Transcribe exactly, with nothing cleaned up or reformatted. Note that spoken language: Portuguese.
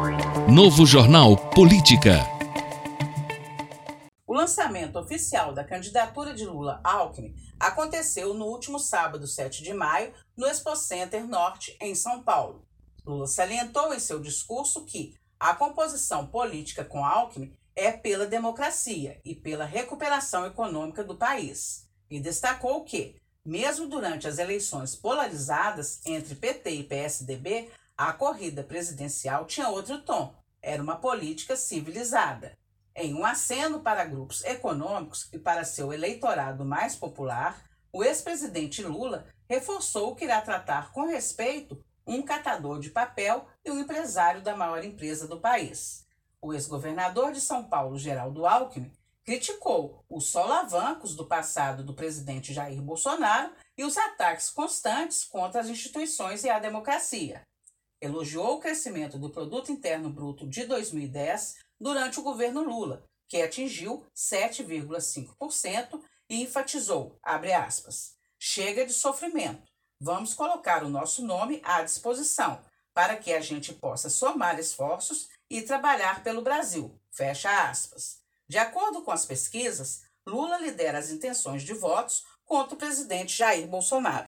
Novo Jornal Política. O lançamento oficial da candidatura de Lula-Alckmin aconteceu no último sábado, sete de maio, no Expo Center Norte, em São Paulo. Lula salientou em seu discurso que a composição política com Alckmin é pela democracia e pela recuperação econômica do país. E destacou que, mesmo durante as eleições polarizadas entre P T e P S D B, a corrida presidencial tinha outro tom. Era uma política civilizada. Em um aceno para grupos econômicos e para seu eleitorado mais popular, o ex-presidente Lula reforçou que irá tratar com respeito um catador de papel e um empresário da maior empresa do país. O ex-governador de São Paulo, Geraldo Alckmin, criticou os solavancos do passado do presidente Jair Bolsonaro e os ataques constantes contra as instituições e a democracia. Elogiou o crescimento do Produto Interno Bruto de dois mil e dez durante o governo Lula, que atingiu sete vírgula cinco por cento e enfatizou, abre aspas, chega de sofrimento, vamos colocar o nosso nome à disposição para que a gente possa somar esforços e trabalhar pelo Brasil, fecha aspas. De acordo com as pesquisas, Lula lidera as intenções de votos contra o presidente Jair Bolsonaro.